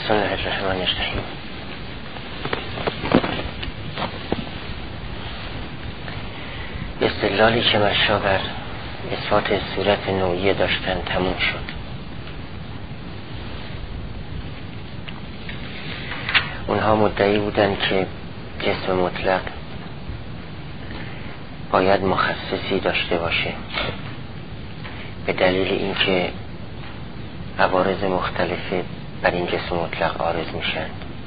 بسم الله الرحمن الرحیم. استدلالی که مشا بر اثبات صورت نوعیه داشتن تموم شد. اونها مدعی بودن که جسم مطلق باید مخصصی داشته باشه به دلیل اینکه عوارض مختلفه بر این جسم مطلق عارض میشن.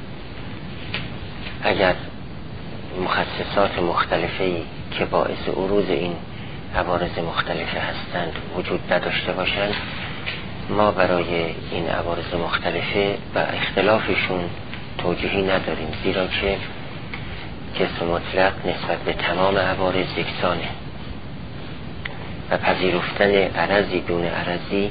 اگر مخصصات مختلفی که باعث عروض این عوارض مختلفه هستند وجود نداشته باشند، ما برای این عوارض مختلفه و اختلافشون توجیهی نداریم، زیرا که جسم مطلق نسبت به تمام عوارض یکسانه و پذیرفتن عرضی دون عرضی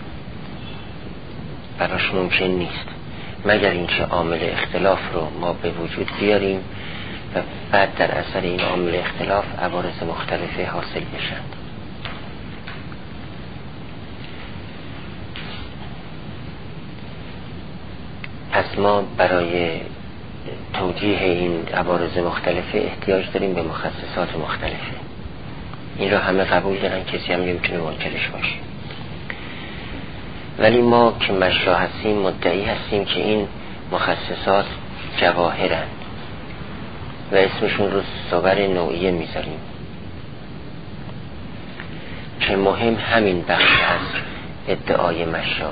براش ممکن نیست، مگر اینکه عامل اختلاف رو ما به وجود بیاریم و بعد در اثر این عامل اختلاف عوارض مختلفه حاصل بشند. پس ما برای توجیه این عوارض مختلفه احتیاج داریم به مخصصات مختلفه. این را همه قبول دارن، کسی هم نمیتونه منکرش باشه. ولی ما که مشا هستیم مدعی هستیم که این مخصصات جواهرن و اسمشون رو صور نوعیه میذاریم، که مهم همین بخش از ادعای مشاه.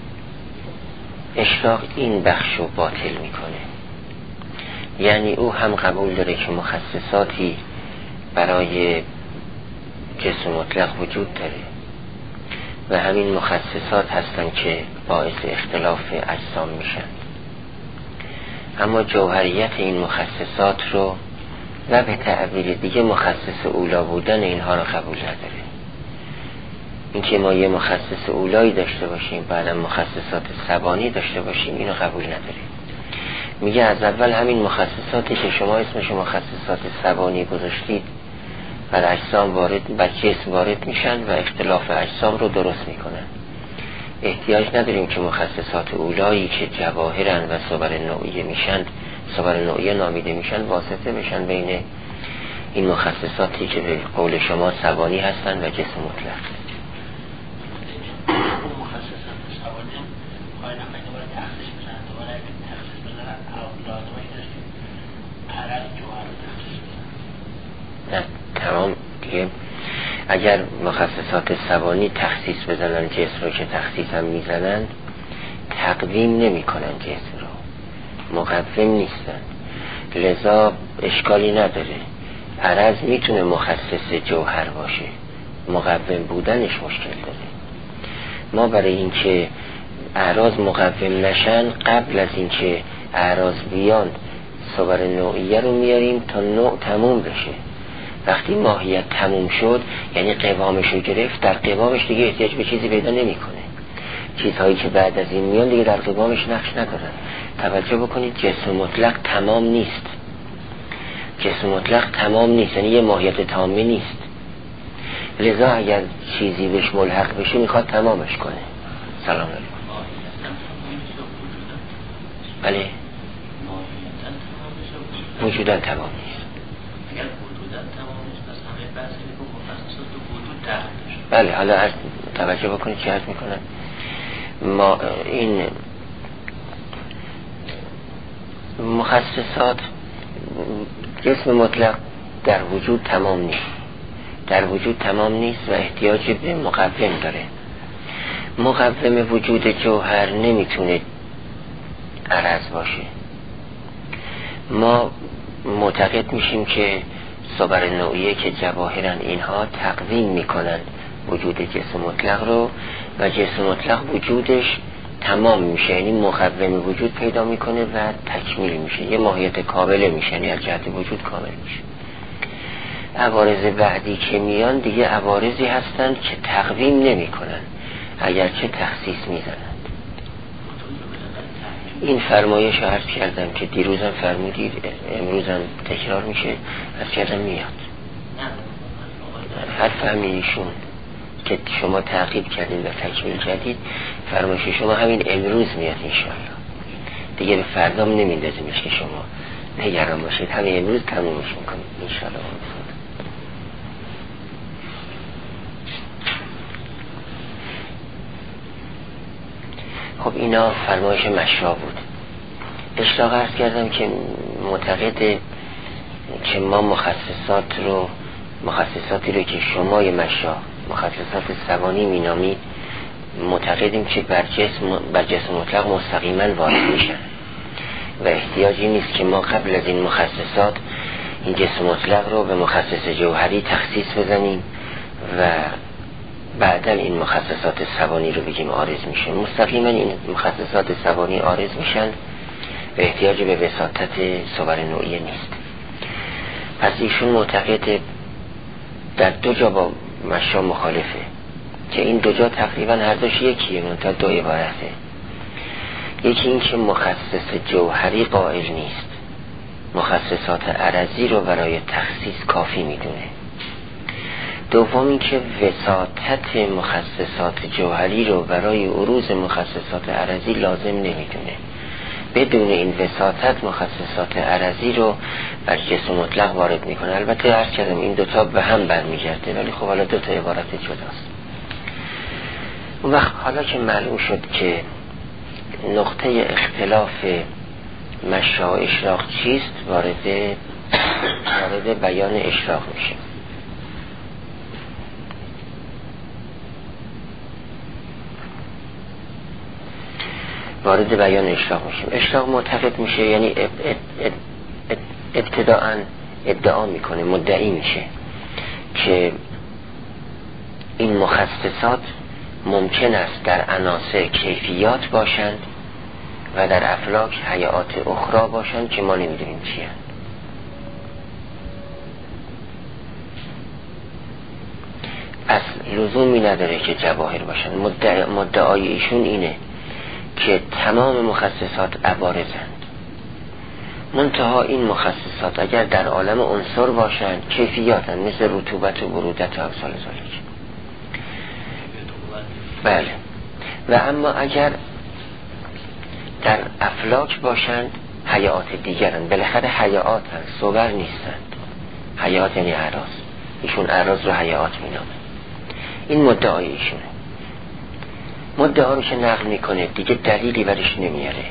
اشراق این بخش رو باطل میکنه، یعنی او هم قبول داره که مخصصاتی برای جسم مطلق وجود داره و همین مخصصات هستن که باعث اختلاف اجسام میشن، اما جوهریت این مخصصات رو و به تعبیر دیگه مخصص اولا بودن اینها رو قبول نداره. اینکه ما یه مخصص اولایی داشته باشیم بعدم مخصصات ثبانی داشته باشیم اینو قبول نداره. میگه از اول همین مخصصاتی که شما اسمش مخصصات ثبانی گذاشتید بر اجسام وارد، بر جسم وارد میشن و اختلاف اجسام رو درست میکنن. احتیاج نداریم که مخصصات اولایی که جواهرن و صور نوعیه میشن، صور نوعیه نامیده میشن، واسطه بشن بین این مخصصاتی که به قول شما ثبانی هستن و جسم مطلق. نه تمام دیگه. اگر مخصصات ثبانی تخصیص بزنن جسم رو که تخصیص هم میزنن، تقویم نمی کنن جسم رو، مقوم نیستن، لذا اشکالی نداره. عرض میتونه مخصص جوهر باشه، مقوم بودنش مشکل داره. ما برای اینکه اعراض مقوم نشن قبل از اینکه اعراض بیان صور نوعیه رو میاریم تا نوع تموم بشه. وقتی ماهیت تموم شد یعنی قوامش رو گرفت، در قوامش دیگه احتیاج به چیزی پیدا نمیکنه. چیزهایی که بعد از این میان دیگه در قوامش نقش ندارن. توجه بکنید، جسم مطلق تمام نیست. جسم مطلق تمام نیست، یعنی یه ماهیت تامی نیست. لذا اگر چیزی بهش ملحق بشه میخواد تمامش کنه. سلام علیکم. بله وجودن تمام نیست. بله حالا توجه بکنید چی عرض میکنن. ما این مخصصات جسم مطلق در وجود تمام نیست، در وجود تمام نیست و احتیاج به مقوم داره. مقوم وجود جوهر نمیتونه عرض باشه. ما معتقد میشیم که صور نوعیه که جواهرن اینها تقویم میکنن وجود جسم مطلق رو و جسم مطلق وجودش تمام میشه، یعنی مقوم وجود پیدا میکنه و تکمیل میشه، یه ماهیت کامله میشه، یعنی از جهت وجود کامل میشه. عوارض بعدی که میان دیگه عوارضی هستند که تقویم نمیکنن اگرچه تخصیص میزنند. این فرمایش رو عرض کردم که دیروزم فرمودید، امروزم تکرار میشه، عرض کردم میاد. هر فهمیشون که شما تعقیب کردید و تکمیل کردید، فرمایش شما همین امروز میاد انشاءالله. دیگه به فردام نمیندازیمش که شما نگران باشید، همه امروز تمومش میکنیم انشاءالله. خب اینا فرمایش مشا بود. اشراق عرض کردم که معتقده که ما مخصصاتی رو که شمای مشا مخصصات سوانی مینامید معتقدیم که بر جسم مطلق مستقیما وارد میشن و احتیاجی نیست که ما قبل از این مخصصات این جسم مطلق رو به مخصص جوهری تخصیص بزنیم و بعدا این مخصصات سوانی رو بگیم عارض میشه. مستقیما این مخصصات سوانی عارض میشن و احتیاج به وساطت صور نوعیه نیست. پس ایشون معتقد در دو جا با مشا مخالفه که این دو جا تقریبا هر دوش یکیه، منتها دو عبارته. یکی این که مخصص جوهری قائل نیست، مخصصات عرضی رو برای تخصیص کافی میدونه. دوم این که وساطت مخصصات جوهری رو برای عروض مخصصات عرضی لازم نمیدونه. بدون این وساطت مخصصات عرضی رو بر جسم مطلق وارد میکنه. البته عرض کردم این دوتا به هم برمیگرده، ولی خب حالا دوتا عبارت جداست. اون وقت حالا که معلوم شد که نقطه اختلاف مشا و اشراق چیست، وارد بیان اشراق میشه. وارد بیان اشراق میشیم. اشراق معتقد میشه، یعنی ابتداءً ادعا میکنه، مدعی میشه که این مخصصات ممکن است در عناصر کیفیات باشند و در افلاک هیئات اخرى باشند که ما نمیدونیم چی هست. پس لزومی نداره که جواهر باشند. مدعای ایشون اینه که تمام مخصصات عوارضند، منتها این مخصصات اگر در عالم عنصر باشند کیفیاتند، مثل رطوبت و برودت و امثال ذالک. بله. و اما اگر در افلاک باشند هیئات دیگرند. بالاخره هیئات هست، صور نیستند. هیئات یعنی اعراض. ایشون اعراض رو هیئات مینامه. این مدعای ایشونه. مدعا رو که نقل میکنه دیگه دلیلی برش نمیاره،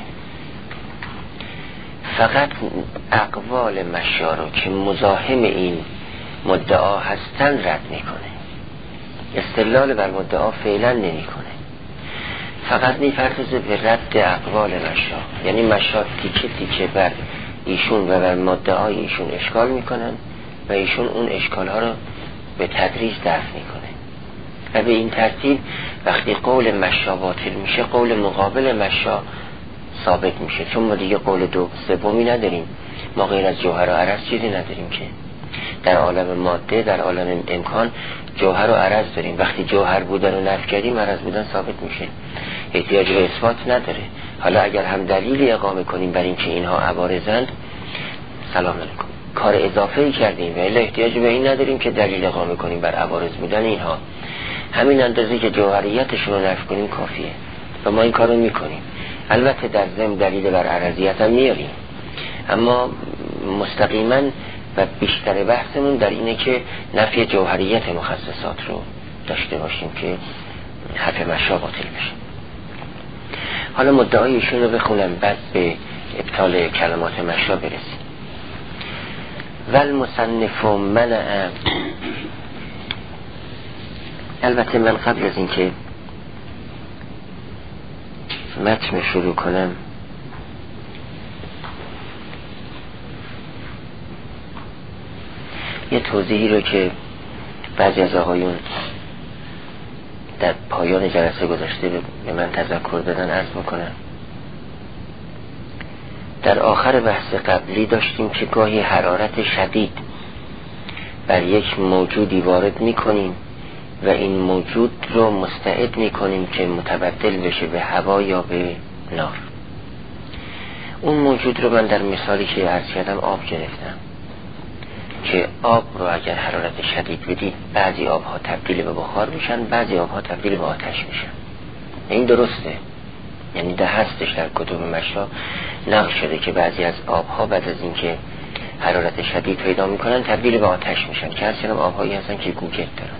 فقط اقوال مشا رو که مزاحم این مدعا هستن رد میکنه. استدلال بر مدعا فعلا نمیکنه، فقط میپردازه به رد اقوال مشا. یعنی مشا تیکه تیکه بر ایشون و بر مدعای ایشون اشکال میکنن و ایشون اون اشکال ها رو به تدریج دفع میکنه و به این ترتیب وقتی قول مشا باطل میشه قول مقابل مشا ثابت میشه. چون ما دیگه قول سومی نداریم، ما غیر از جوهر و عرض چیزی نداریم که در عالم ماده، در عالم امکان جوهر و عرض داریم. وقتی جوهر بودن و نفی کردیم عرض بودن ثابت میشه، احتیاج به اثبات نداره. حالا اگر هم دلیلی اقامه کنیم بر این که اینها عوارضند، سلام علیکم، کار اضافه‌ای کردیم و الا احتیاج به این نداریم که دلیل اقامه کنیم بر عوارض بودن اینها. همین اندازه که جوهریتشون رو نفی کنیم کافیه و ما این کارو میکنیم. البته در ضمن دلیل بر عرضیت هم میاریم، اما مستقیما و بیشتر بحثمون در اینه که نفی جوهریت مخصصات رو داشته باشیم که حرف مشا باطل بشه. حالا مدعایشون رو بخونم بعد به ابطال کلمات مشا برسیم. والمصنف منع. البته من قبل از اینکه متن شروع کنم یه توضیحی رو که بعضی از آقایون در پایان جلسه گذاشته به من تذکر دادن عرض میکنم. در آخر بحث قبلی داشتیم که گاهی حرارت شدید بر یک موجودی وارد میکنیم و این موجود رو مستعد میکنیم که متبدل بشه به هوا یا به نار. اون موجود رو من در مثالی که عرض کردم آب گرفتم که آب رو اگر حرارت شدید بدید بعضی آبها تبدیل به بخار میشن، بعضی آبها تبدیل به آتش میشن. این درسته، یعنی ده هستش در کتب مشا نقل شده که بعضی از آبها بعد از اینکه حرارت شدید پیدا میکنن تبدیل به آتش میشن، که هرچند آبهایی هستن که گوگرد دارن.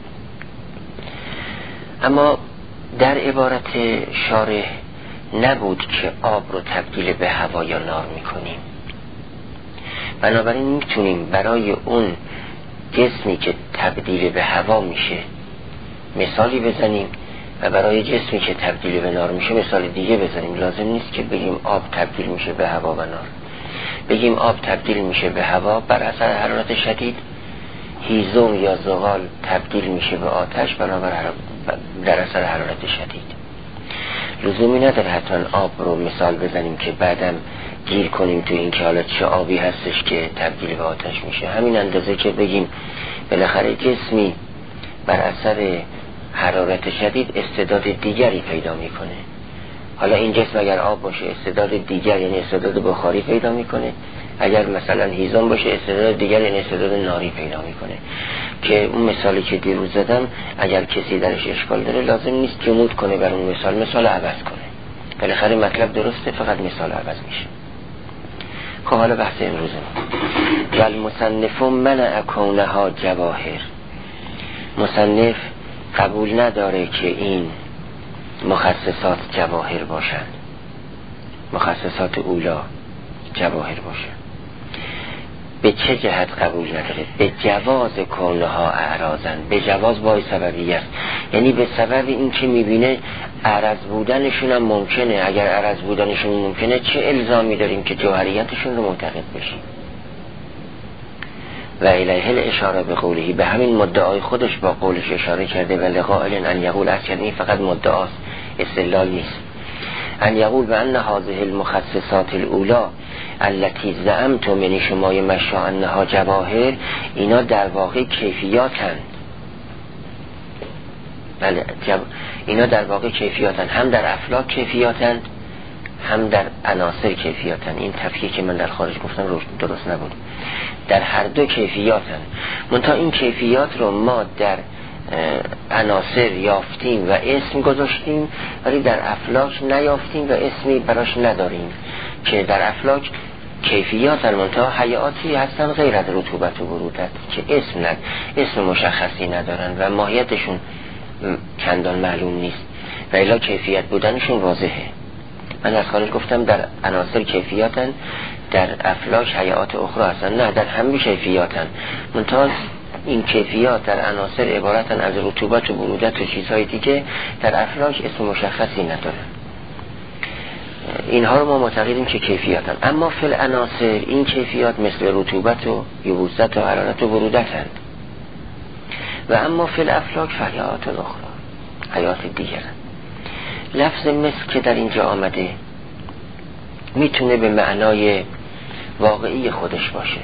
اما در عبارت شارح نبود که آب رو تبدیل به هوا یا نار میکنیم. بنابراین میتونیم برای اون جسمی که تبدیل به هوا میشه مثالی بزنیم و برای جسمی که تبدیل به نار میشه مثال دیگه بزنیم. لازم نیست که بگیم آب تبدیل میشه به هوا و نار. بگیم آب تبدیل میشه به هوا بر اثر حرارت شدید، هیزم یا زغال تبدیل میشه به آتش در اثر حرارت شدید. لزومی نداره حتما آب رو مثال بزنیم که بعدم گیر کنیم تو این که حالا چه آبی هستش که تبدیل به آتش میشه. همین اندازه که بگیم بالاخره جسمی بر اثر حرارت شدید استعداد دیگری پیدا میکنه. حالا این جسم اگر آب باشه استعداد دیگر یعنی استعداد بخاری پیدا میکنه، اگر مثلا هیزم باشه استعداد دیگر یعنی استعداد ناری پیدا میکنه. که اون مثالی که دیروز زدم اگر کسی درش اشکال داره لازم نیست جمود کنه بر اون مثال عوض کنه. بالاخره مطلب درسته، فقط مثال عوض میشه. خب حالا بحث امروز ما والمصنف منع کونها جواهر. مصنف قبول نداره که این مخصصات جواهر باشند، مخصصات اولا جواهر باشند. به چه جهت قبول نداره؟ به جواز کونها اعراضن. به جواز باید سببی است، یعنی به سبب این که میبینه عرض بودنشون هم ممکنه. اگر عرض بودنشون ممکنه چه الزامی داریم که جوهریتشون رو معتقد بشیم؟ و الیه الاشاره به قوله، به همین مدعای خودش با قولش اشاره کرده. و لقائل ان یقول، از کرده این فقط مدعاست، استدلال نیست. ان یقول به ان هذه المخصصات الاولا التي زعمتم، یعنی شمای مشا انها جواهر، اینا در واقع کیفیاتند. بله اینا در واقع کیفیاتند، هم در افلاک کیفیاتند هم در عناصر کیفیاتند. این تفکیک که من در خارج گفتم درست نبود. در هر دو کیفیاتند، منتها این کیفیات رو ما در عناصر یافتیم و اسم گذاشتیم، ولی در افلاک نیافتیم و اسمی براش نداریم. که در افلاک کیفیات منتها حیاتی هستن غیر از رطوبت و برودت که اسم مشخصی ندارن و ماهیتشون چندان معلوم نیست و الا کیفیت بودنشون واضحه. من از خارج گفتم در عناصر کیفیاتن، در افلاک حیات اخرى هستن. نه، در همه کیفیاتن، منتها این کیفیات در عناصر عبارتن از رطوبت و برودت و چیزهای دیگه، در افلاک اسم مشخصی ندارن. اینها رو ما معتقدیم که کیفیاتن. اما فی العناصر این کیفیات مثل رطوبت و یبوست و حرارت و برودتن. و اما فی الافلاک فحیات اخرى، حیات دیگرن. لفظ مثل که در اینجا آمده میتونه به معنای واقعی خودش باشه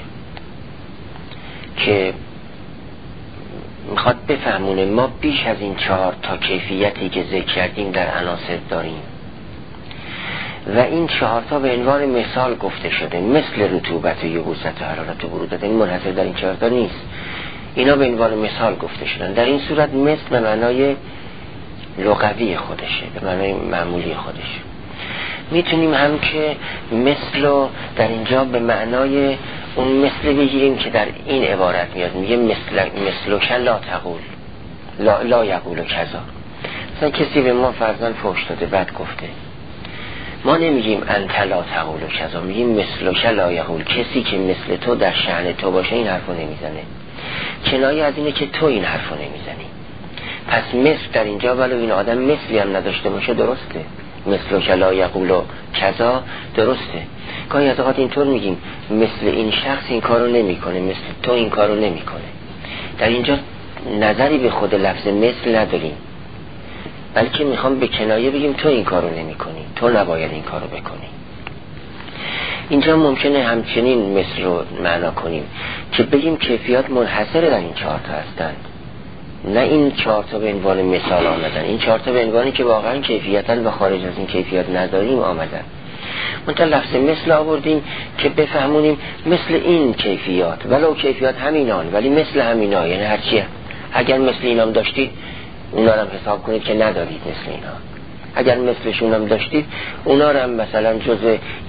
که میخواد بفهمونه ما بیش از این 4 تا کیفیتی که ذکر کردیم در عناصر داریم و این 4 تا به عنوان مثال گفته شده، مثل رطوبت و یبوست و حرارت و برودت. این منحصر در این 4 تا نیست، اینا به عنوان مثال گفته شدن. در این صورت مثل به معنای لغوی خودشه، به معنای معمولی خودشه. میتونیم هم که مثل در اینجا به معنای اون مثل بگیریم که در این عبارت میاد، میگه مثل لا تقول لا یقول کذا. مثلا کسی به ما فرضاً فحش داده بد گفته، ما نمیگیم انت لا تقول کذا، میگیم مثل لا یقول. کسی که مثل تو در شأن تو باشه این حرفو نمیزنه. کنایه از اینه که تو این حرفو نمیزنی. پس مثل در اینجا ولو این آدم مثلی هم نداشته باشه درسته، مثل لا یقول کذا درسته. گاهی از اوقات اینطور میگیم مثل این شخص این کارو نمیکنه، مثل تو این کارو نمیکنه. در اینجا نظری به خود لفظ مثل نداریم، بلکه میخوام به کنایه بگیم تو این کارو نمیکنی، تو نباید این کارو بکنی. اینجا ممکنه همچنین مثل رو معنا کنیم که بگیم کیفیات منحصر در این 4 تا هستند، نه این 4 تا به عنوان مثال آمدن. این 4 تا به عنوانی که واقعا کیفیتن و خارج از این کیفیت نداریم آمدن. منتها لفظ مثل آوردیم که بفهمونیم مثل این کیفیات، ولو کیفیات همینان ولی مثل همینا، یعنی هرچی اگر مثل اینام داشتید اونا رو هم حساب کنید که ندارید مثل اینا. اگر مثلشون هم داشتید اونا رو هم مثلا جزء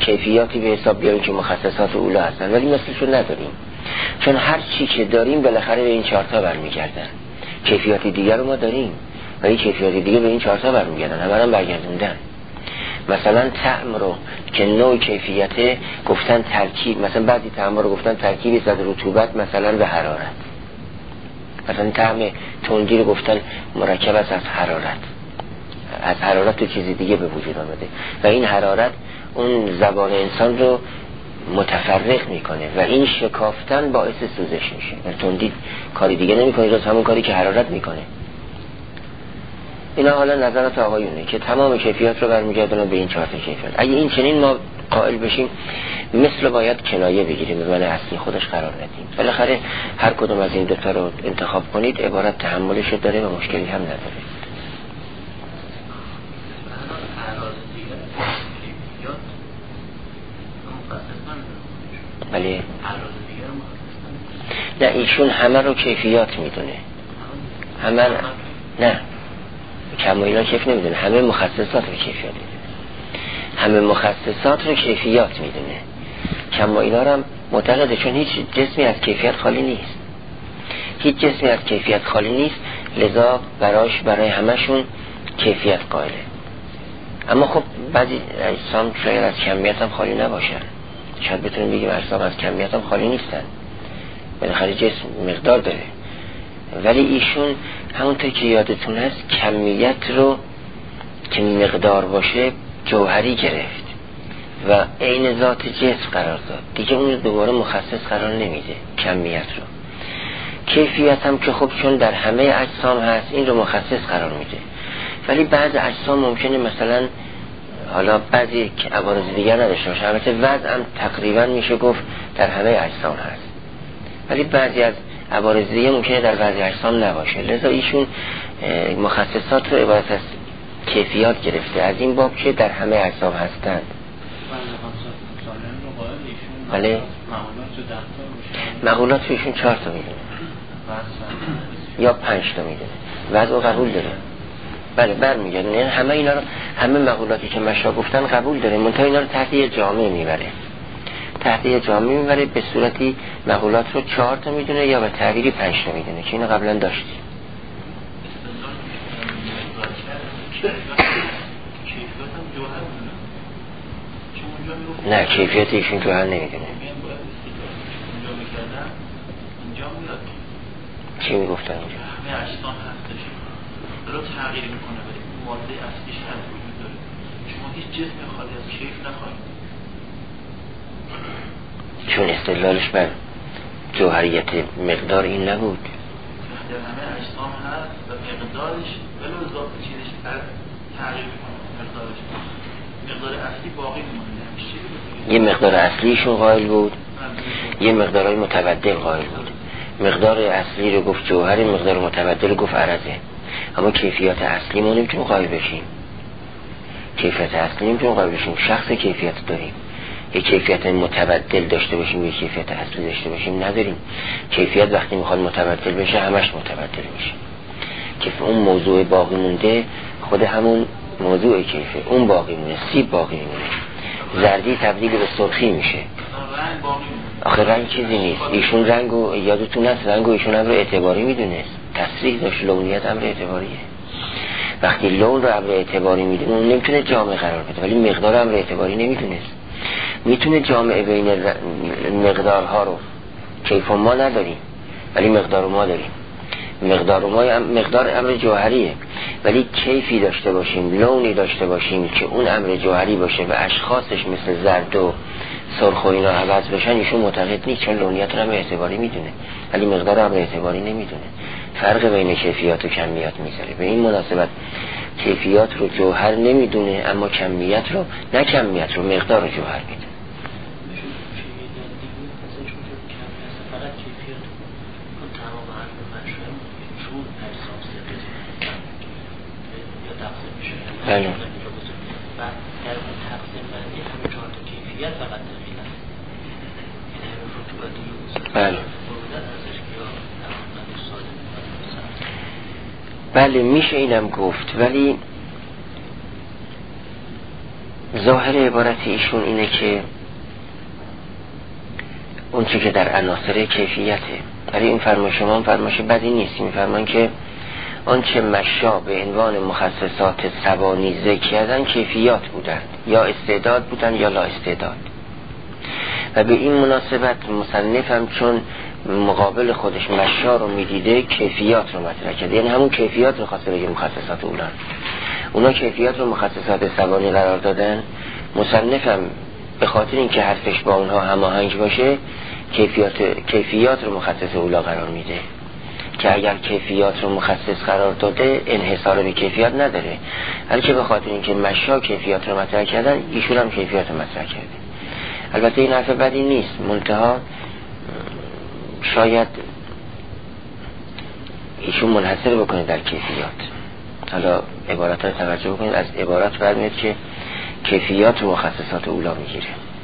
کیفیاتی به حساب بیاریم که مخصصات اولا هستن، ولی مثلشو نداریم، چون هر چی که داریم بالاخره به این 4 تا برمیگردن. کیفیات دیگر رو ما داریم ولی کیفیات دیگه به این 4 تا برمیگردن، همه هم برگردوندن. مثلا طعم رو که نوع کیفیته گفتن ترکیب، مثلا بعضی طعم رو گفتن ترکیبی از رطوبت مثلا به حرارت، مثلا طعم تندی رو گفتن مرکب است از حرارت تو چیزی دیگه به وجود آمده و این حرارت اون زبان انسان رو متفرق میکنه و این شکافتن باعث سوزش میشه. تندی کاری دیگه نمیکنه جز همون کاری که حرارت میکنه. اینا حالا نظرات آقایونه که تمام کیفیات رو برمیگردونه به این 4 تا کیفیت. اگه این چنین ما قائل بشیم مثل باید کنایه بگیریم، به معنی اصلی خودش قرار ندیم. بالاخره هر کدوم از این 2 تا رو انتخاب کنید عبارت تحملش داره و مشکلی هم نداره. بله نه ایشون همه رو کیفیات میدونه، همه نه کمایلا کیف نمیدونه، همه مخصصات رو کیفیات میدونه، همه مخصصات رو کیفیات میدونه. کمایلا رو هم معتقده، چون هیچ جسمی از کیفیت خالی نیست، هیچ جسمی از کیفیت خالی نیست، لذا برای همشون کیفیت قائله. اما خب بعضی اجسام شاید از کمیت هم خالی نباشن، شاید بتونیم بگیم اجسام از کمیت هم خالی نیستن، بالاخره جسم مقدار داره. ولی ایشون همونطور که یادتون هست کمیت رو که مقدار باشه جوهری گرفت و عین ذات جسم قرار داد، دیگه اون دوباره مخصص قرار نمیده کمیت رو. کیفیت هم که خب چون در همه اجسام هست این رو مخصص قرار میده، ولی بعض اجسام ممکنه مثلا حالا بعضی عوارض دیگر نداشته باشه، البته وضع هم تقریبا میشه گفت در همه اجسام هست، ولی بعضی از عوارض دیگه ممکنه در بعضی اجسام نباشه، لذا ایشون مخصصات رو عبارت از کیفیات گرفته از این باب که در همه اجسام هستند. بله مقولات رو ایشون 4 تا میدونه یا 5 تا میدونه، وضع رو قبول داره. بله برمیگردن، یعنی همه اینا رو، همه مقولاتی که مشا گفتن قبول داره، منتها اینا رو تحت یه جامعه میبره، تحت یه جامعه میبره به صورتی مقولات رو 4 تا میدونه یا به تعبیری 5 تا میدونه که اینو قبلا داشتیم. نه کیفیت ایشون جوهر نمیدونه. چی میگفتن اینجا؟ همه اجسام هستش داره تغییر میکنه ولی ماده اصلیش هم وجود داره. شما هیچ جسم خالی از کیف نخواهید، چون استدلالش بر جوهریت مقدار این نبود. در همه اجسام هست و مقدارش ولو اضافه چیزش تغییر میکنه، مقدار اصلی باقی میمونه. یه مقدار اصلیشون قائل بود، یه مقدارهای متبدل قائل بود. مقدار اصلی رو گفت جوهر، مقدار متبدل رو گفت عرضه. اما کیفیت اصلی ما نمیتونیم قائل بشیم، کیفیت اصلی نمیتونیم قائل بشیم. شخص کیفیت داریم، یک کیفیت متبدل داشته باشیم، یک کیفیت اصلی داشته باشیم نداریم. کیفیت وقتی میخواد متبدل بشه همش متبدل میشه، که اون موضوع باقی مونده خود همون موضوع کیفه، اون باقی مونه، سیب باقی مونه، زردی تبدیل به سرخی میشه. آخه رنگ چیزی نیست، ایشون رنگو یادتون هست رنگو ایشون امر اعتباری میدونه، تصریح داشت لونیت امر اعتباریه. وقتی لون رو امر اعتباری میدونه اون نمیتونه جامع قرار بده، ولی مقدار امر اعتباری نمیدونست. میتونه جامع بین مقدارها رو، کیف ما نداریم ولی مقدار ما داریم. مقدار امر جوهریه، ولی کیفی داشته باشیم، لونی داشته باشیم که اون امر جوهری باشه و اشخاصش مثل زرد و سرخ و اینا عوض بشن، ایشون معتقد نیست، چون لونیت رو امر اعتباری میدونه ولی مقدار امر اعتباری نمیدونه. فرق بین کیفیات و کمیت میذاره. به این مناسبت کیفیات رو جوهر نمیدونه، اما کمیت رو، نه کمیت رو، مقدار رو جوهر میدونه. بله. بله. بله میشه اینم گفت، ولی ظاهر عبارت ایشون اینه که اون چی که در عناصر کیفیته. برای این فرمایش شما فرمایش بدی نیست. این فرمان که آنچه مشا به عنوان مخصصات سبانی ذکر کردن کیفیات بودند، یا استعداد بودند یا لا استعداد. و به این مناسبت مصنف هم چون مقابل خودش مشا رو میدیده کیفیات رو مطرح کرده، یعنی همون کیفیات رو خواسته بگه مخصصات اونا کیفیات رو مخصصات سبانی قرار دادن. مصنف هم به خاطر اینکه حرفش با اونها هماهنگ باشه کیفیات رو مخصص اولا قرار میده، که اگر کیفیات رو مخصص قرار داده انحصار به کیفیات نداره، بلکه به خاطر اینکه مشا کیفیات رو مطرح کردن ایشون هم کیفیات رو مطرح کرده. البته این حرف بدی نیست، منتها شاید ایشون منحصر بکنه در کیفیات. حالا عبارت رو توجه بکنید، از عبارت برمیاد که کیفیات و مخصصات اولا میگیره.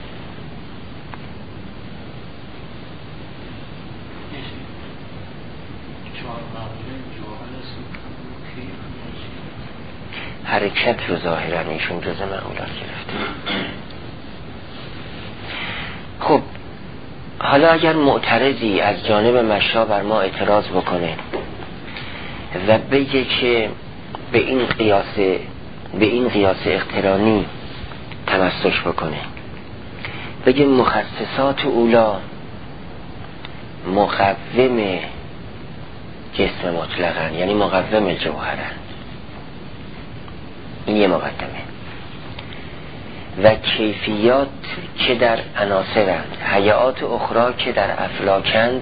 حرکت رو ظاهرا ایشون جزء معمولات گرفته. خب حالا اگر معترضی از جانب مشا بر ما اعتراض بکنه و بگه که به این قیاس اقترانی تمسک بکنه، بگه مخصصات اولا مقوم جسم مطلقن، یعنی مقوم جوهرن، این یه مقدمه، و کیفیات که در عناصرند، هیئات اخرى که در افلاکند،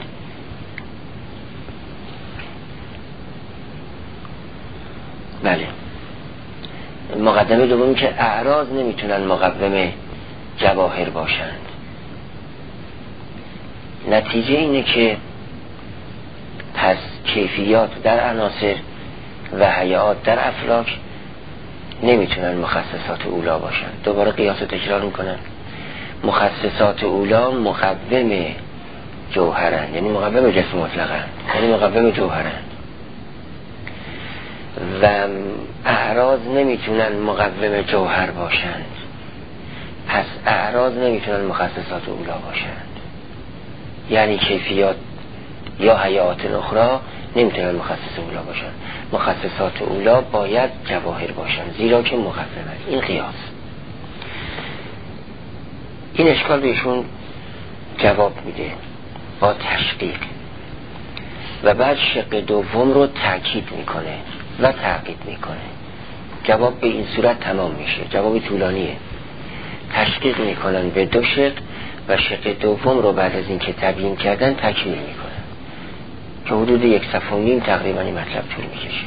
بله. مقدمه دومی که اعراض نمیتونن مقوم جواهر باشند. نتیجه اینه که پس کیفیات در عناصر و هیئات در افلاک نمیتونن مخصصات اولا باشند. دوباره قیاس رو تکرار میکنن. مخصصات اولا مقوم جوهرن، یعنی مقوم جسم مطلقن، یعنی مقوم جوهرن، و اعراض نمیتونن مقوم جوهر باشند، پس اعراض نمیتونن مخصصات اولا باشند. یعنی کیفیات یا هیئات اخرى نمیتونن مخصص اولا باشند. مخصصات اولا باید جواهر باشند، زیرا که مقوم است. این قیاس. این اشکال بهشون جواب میده با تشقیق، و بعد شق دوم رو تأکید میکنه و تعقیب میکنه. جواب به این صورت تمام میشه. جواب طولانیه. تشقیق میکنن به دو شق و شق دوم رو بعد از این که تبیین کردن تکمیل میکنن که حدود 1 صفحه و نیم تقریبا این مطلب طول میکشه.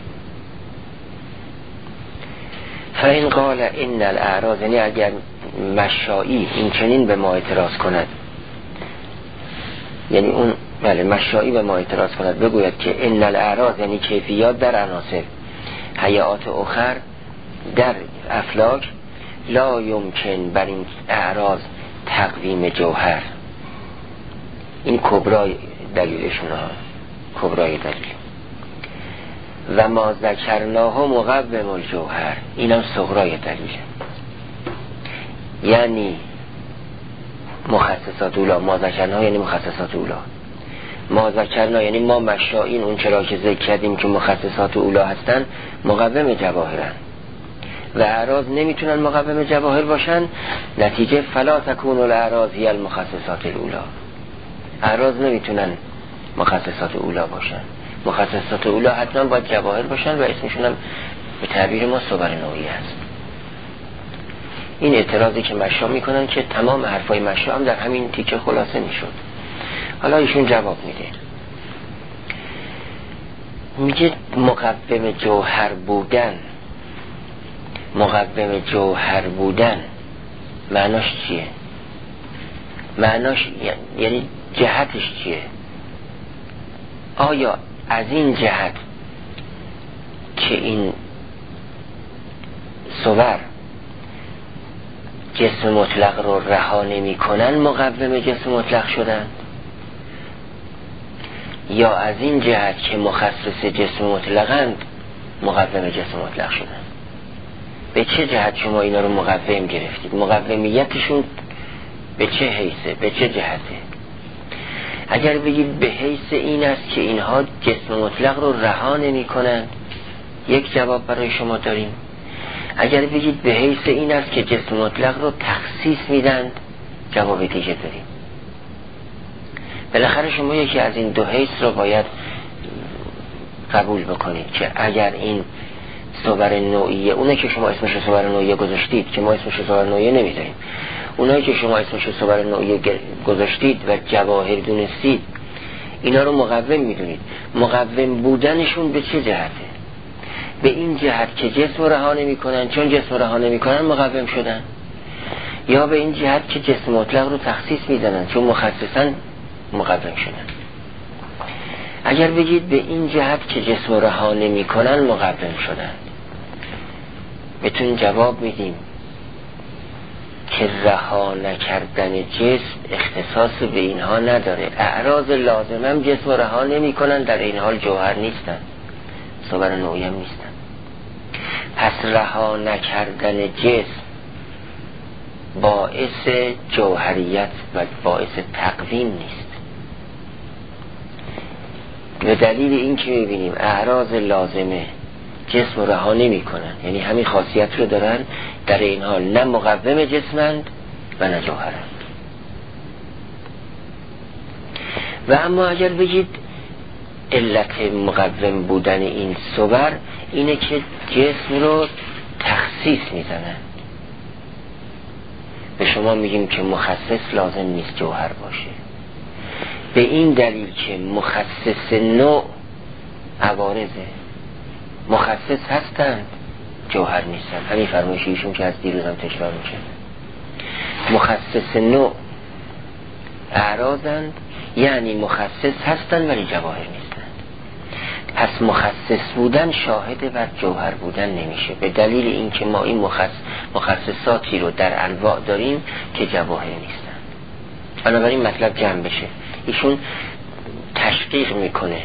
فإن قال ان الاعراض، یعنی اگر مشائی این چنین به ما اعتراض کند، یعنی اون مشائی به ما اعتراض کند بگوید که ان الاعراض یعنی کیفیات در عناصر، هیئات اخر در افلاک، لا یمکن بر این اعراض تقویم جوهر. این کبرای دلیلشون ها، کبرای دلیل. و ما ذکرناه مقوم الجوهر، اینم صغرای دلیله. یعنی مخصصات اولا، ما ذکرناه یعنی مخصصات اولا، ما ذکرنا یعنی ما مشائین اون چرا که ذکر کردیم که مخصصات اولا هستن مقوم جواهرن و اعراض نمیتونن مقوم جواهر باشن. نتیجه فلا تکون الاعراض هی المخصصات الاولا، اعراض نمیتونن مخصصات اولا باشن. مخصصات اولا حتما باید جواهر باشن و اسمشون هم به تعبیر ما صور نوعی هست. این اعتراضی که مشا میکنن که تمام حرفای مشا هم در همین تیکه خلاصه میشد. حالا ایشون جواب میده، میگه مقوم جوهر بودن، مقوم جوهر بودن معناش چیه؟ معناش یعنی جهتش چیه؟ آیا از این جهت که این صور جسم مطلق رو رها نمی کنن مقوم جسم مطلق شدن، یا از این جهت که مخصص جسم مطلقند مقوم جسم مطلق شدن؟ به چه جهت شما اینا رو مقوم گرفتید؟ مقومیتشون به چه حیثه؟ به چه جهته؟ اگر بگید به حیث این است که اینها جسم مطلق رو رها نمی کنند، یک جواب برای شما داریم. اگر بگید به حیث این است که جسم مطلق رو تخصیص میدند، جواب دیگه داریم. بالاخره شما یکی از این دو حیث رو باید قبول بکنید که اگر این صور نوعیه، اونه که شما اسمش صور نوعیه گذاشتید که ما اسمش صور نوعیه نمیذاریم، اونایی که شما اسمش صور نوعیه گذاشتید و جواهر دونستید، اینا رو مقوم میدونید. مقوم بودنشون به چه جهته؟ به این جهت که جسم رو رها نمی‌کنن، چون جسم رو رها نمی‌کنن مقوم شدن، یا به این جهت که جسم مطلق رو تخصیص میدنن، چون مخصصاً مقوم شدن. اگر بگید به این جهت که جسم رو رها نمی‌کنن مقوم شدن، بهتون جواب میدیم که رها نکردن جسم اختصاص به اینها نداره. اعراض لازم هم جسم رو رها نمی‌کنن، در این حال جوهر نیستن، صور نوعی هم نیستن. پس رها نکردن جسم باعث جوهریت و باعث تقویم نیست. به دلیل این که میبینیم اعراض لازمه جسم رو رها نمی کنن، یعنی همین خاصیت رو دارن، در این حال نه مقوم جسمند و نه جوهرند. و اما اگر بگید علت مقوم بودن این صور اینه که جسم رو تخصیص میزنن، به شما میگیم که مخصص لازم نیست جوهر باشه، به این دلیل که مخصص نوع عوارضه، مخصص هستند جوهر نیستن. همین فرمایش ایشون که از دیروز هم تکرار میشه، مخصص نوع اعراضند، یعنی مخصص هستند ولی جواهر نیستند. پس مخصص بودن شاهد بر جوهر بودن نمیشه، به دلیل اینکه ما این مخصصاتی رو در انواع داریم که جواهر نیستند. بنابراین مطلب جمع بشه. ایشون تشقیق میکنه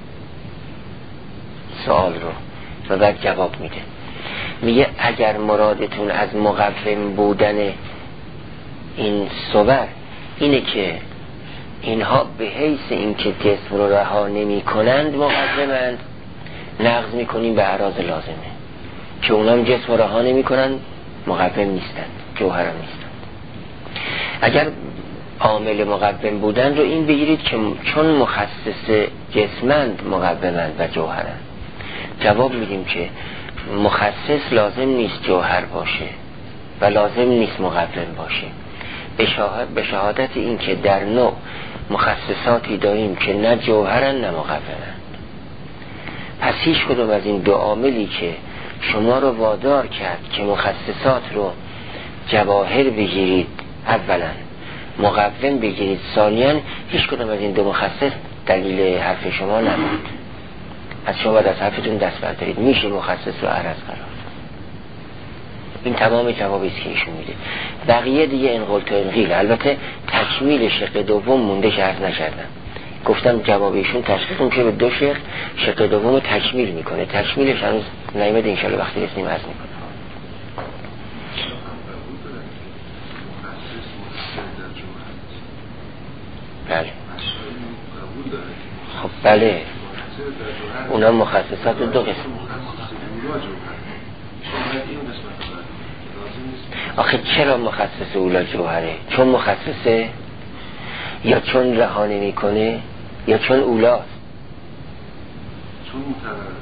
سوال رو و بعد جواب میده. میگه اگر مرادتون از مقوم بودن این صور اینه که اینها به حیث این که جسم رو رها نمی کنند مقومند، نقض میکنیم به اعراض لازمه که اونم جسم رو رها نمی کنند، مقوم نیستند، جوهر هم نیستند. اگر عامل مقوم بودن رو این بگیرید که چون مخصص جسمند مقومند و جوهرند، جواب میدیم که مخصص لازم نیست جوهر باشه و لازم نیست مقوم باشه، به شهادت این که در نوع مخصصاتی داریم که نه جوهرن نه مقومن. پس هیچ کدوم از این دو عاملی که شما رو وادار کرد که مخصصات رو جواهر بگیرید، اولا مقوم بگیرید، ثانیاً هیچ کدوم از این دو مخصص دلیل حرف شما نبود. از شما باید از حرفتون دست بردارید، میشه مخصص رو عرض قرار. این تمام جوابی است که ایشون میده. بقیه دیگه انقل تا انقیل. البته تکمیل شق دوم مونده که عرض نکردم، گفتم جواب ایشون تشخیص میشه به دو شق دوم رو تکمیل میکنه، تکمیلش هنوز نیامده، انشالله وقتی رسیم عرض میکنه. بله خب بله، اونا مخصصات دو قسم. آخه چرا مخصص اولا جوهره؟ چون مخصصه یا چون رها نمی‌کنه یا چون اولاست؟ چون متقرره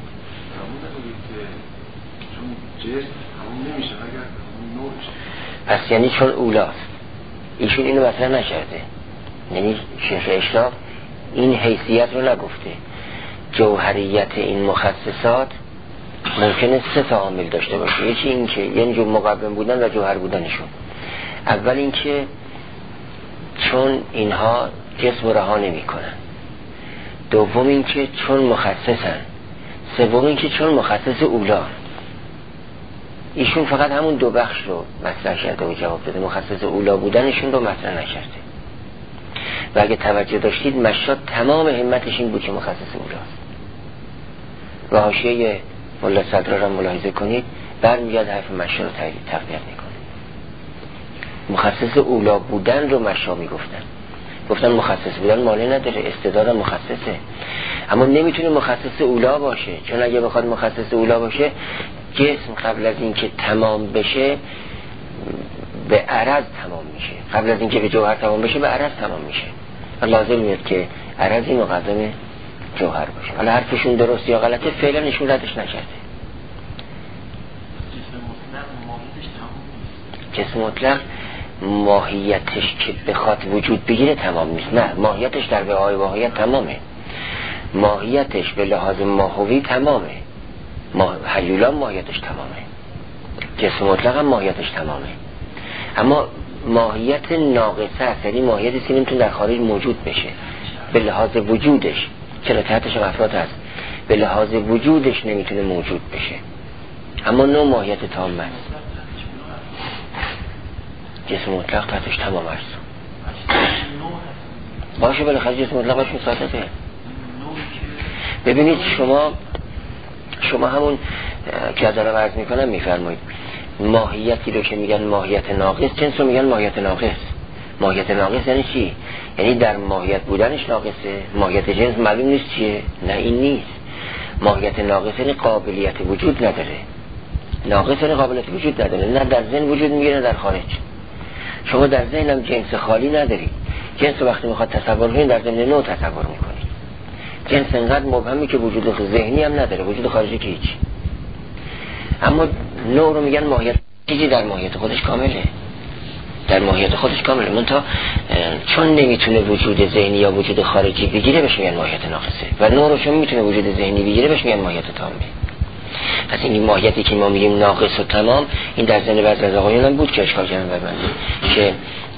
چون جسم همون نمیشه اگر همون نوع بشه. پس یعنی چون اولاست. ایشون اینو مطرح نکرده، یعنی شیخ اشراق این حیثیت رو نگفته. جوهریت این مخصصات ممکنه سه تا عامل داشته باشه. یکی این که یعنی جو مقوم بودن و جوهر بودنشون. اول این که چون اینها جسم رها نمی کنن، دوم این که چون مخصصن، سوم این که چون مخصص اولا. ایشون فقط همون دو بخش رو مطرح کرده و جواب داده، مخصص اولا بودنشون رو مطرح نکرده. و اگه توجه داشتید مشاد تمام همتش این بود که مخصص اولاست. و حاشیه ملا صدرا را ملاحظه کنید، برمیاد حرف مشا رو تقویت میکنه. مخصص اولا بودن رو مشا میگفتن، گفتن مخصص بودن مانع نداره، استعداد مخصصه، اما نمیتونه مخصص اولا باشه، چون اگه بخواد مخصص اولا باشه جسم قبل از اینکه تمام بشه به عرض تمام میشه، قبل از اینکه به جوهر تمام بشه به عرض تمام میشه و لازم میاد که عرضی مقدم جوهر باشه. حالا حرفشون درست یا غلطه فعلا نشون ردش نکرده. جسم مطلق ماهیتش که بخواد وجود بگیره تمام نیست، نه، ماهیتش در بهای واقعیت تمامه، ماهیتش به لحاظ ماهوی تمامه، هیولا ماهیتش تمامه، جسم مطلق هم ماهیتش تمامه، اما ماهیت ناقصه است، یعنی ماهیتی که نمیتونه در خارج موجود بشه به لحاظ وجودش، چرا تحتش افراد هست، به لحاظ وجودش نمیتونه موجود بشه، اما نوع ماهیت تام است. جسم مطلق تحتش تمام است باشه، بالاخره جسم مطلق باشه مساعدته. ببینید شما همون که دارم عرض میکنم میفرمایید ماهیتی رو که میگن ماهیت ناقص، جنس رو میگن ماهیت ناقص. ماهیت ناقص یعنی چی؟ یعنی در ماهیت بودنش ناقصه. ماهیت جنس معلوم نیست چیه، نه این نیست. ماهیت ناقص یعنی قابلیت وجود نداره، ناقص یعنی قابلیت وجود نداره، نه در ذهن وجود میگیره نه در خارج. شما در ذهن هم جنس خالی ندارید، جنس وقتی میخواد تصور کنید در ذهن نوع تصور میکنید. جنس انقدر مبهمی که وجود ذهنی هم نداره، وجود خارجی که هیچ. اما نوع رو میگن ماهیت، چیزی در ماهیت خودش کامله، در ماهیت خودش کامله، منتها چون نمیتونه وجود ذهنی یا وجود خارجی بگیره بهش میگن ماهیت ناقصه، و نوع رو چون میتونه وجود ذهنی بگیره بهش میگن ماهیت تامه. پس این ماهیتی که ما میگیم ناقص و تمام، این در ذهن بعضی از آقایون هم بود که اشکال کردن ببندید که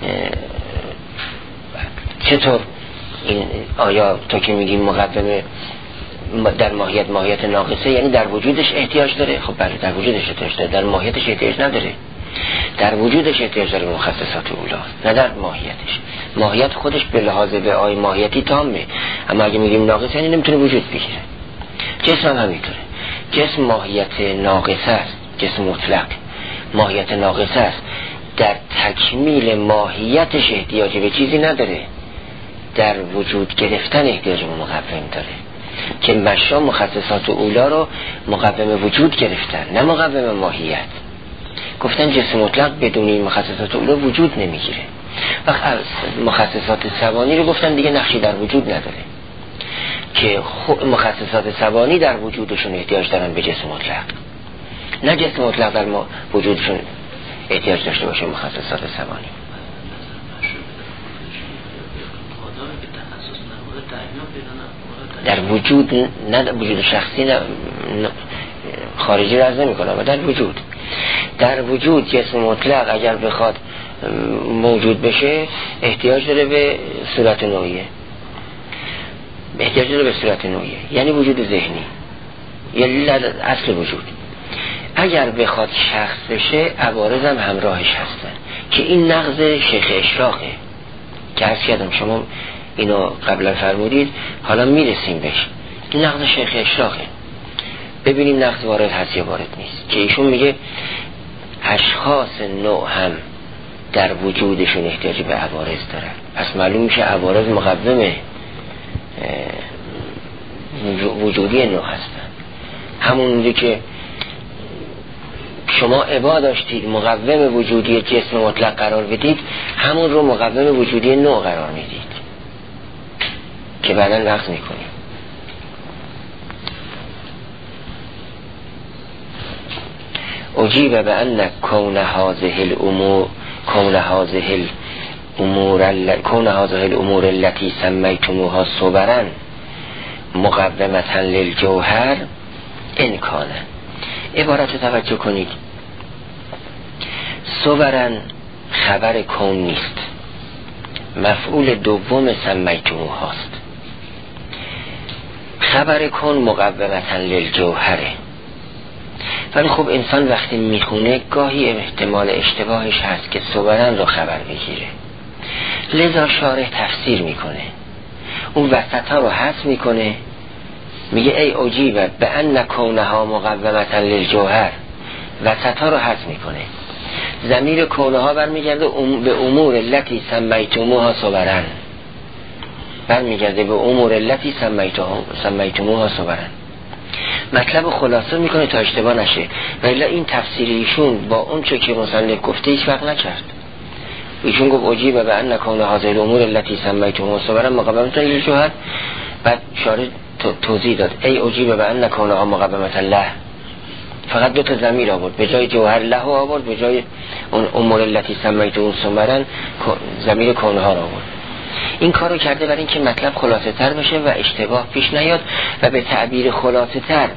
چطور این آیا تو که میگیم مقدمه در ماهیت ناقصه یعنی در وجودش احتیاج داره؟ خب بله در وجودش احتیاج داره، در ماهیتش احتیاج نداره، در وجودش احتیاج داره مخصصات اولا، نه در ماهیتش. ماهیت خودش به لحاظ به آی ماهیتی تامه، اما اگه میگیم ناقص یعنی نمیتونه وجود بگیره. جسم هم همینطوره، جسم ماهیت ناقصه است، جسم مطلق ماهیت ناقصه است، در تکمیل ماهیتش احتیاج به چیزی نداره، در وجود گرفتن احتیاج به مقوم داره که مشا مخصصات اولا رو مقوم وجود گرفتن نه مقوم ماهیت. گفتن جسم مطلق بدون این مخصصات اولا وجود نمیگیره. وقت مخصصات ثوانی رو گفتن دیگه نقشی در وجود نداره که مخصصات ثوانی در وجودشون احتیاج دارن به جسم مطلق، نه جسم مطلق در وجودشون احتیاج داشته باشه مخصصات ثوانی. در وجود نه وجود شخصی نه خارجی رز نمی کنم، در وجود جسم مطلق اگر بخواد موجود بشه احتیاج داره به صورت نوعیه، یعنی وجود ذهنی، یعنی اصل وجود. اگر بخواد شخص بشه عوارض هم همراهش هستن که این نقض شیخ اشراقه که عرض کردم شما اینو قبلا فرمودید، حالا میرسیم بهش. این نقض شیخ اشراقه. ببینیم نقض وارد هست یا وارد نیست، که ایشون میگه اشخاص نوع هم در وجودشون احتیاج به عوارض دارن، پس معلوم میشه عوارض مقوم وجودی نوع هستن. همونجوری که شما عبا داشتید مقوم وجودی جسم مطلق قرار بدید، همون رو مقوم وجودی نوع قرار میدید که بعدا نقض میکنیم. اجیب بأن کون هذه الامور التي سمیتموها صبرا مقومة للجوهر ان کان. عبارت رو توجه کنید، صبرا خبر کون نیست، مفعول دوم سمیتموهاست. خبر کون مقومة للجوهره. ولی خب انسان وقتی میخونه گاهی احتمال اشتباهش هست که صبرن رو خبر بگیره، لذا شارح تفسیر میکنه، اون وسط ها رو حذف میکنه، میگه ای عجیبه بأن کونها مقومة للجوهر، وسط ها رو حذف میکنه. ضمیر کونه ها برمیگرده به امور التی سمیتموها صبرن، برمیگرده به امور التی سمیتموها صبرن. مطلب خلاصه میکنه تا اشتباه نشه. ولی این تفسیر ایشون با اون چه که مصنف گفته هیچ فرق نکرد. ایشون گفت اجیب به ان کون هذه الامور التي سمیتموها صبرن مقومه للجوهر، بعد شارح توضیح داد ای اجیب به ان کونها مقومه الله، فقط دو تا ضمیر آورد، به جای جوهر له آورد، به جای اون امور التي سمیتموها صبرن ضمیر کونها رو آورد. این کارو کرده برای اینکه مطلب خلاصه تر بشه و اشتباه پیش نیاد و به تعبیر خلاصه تر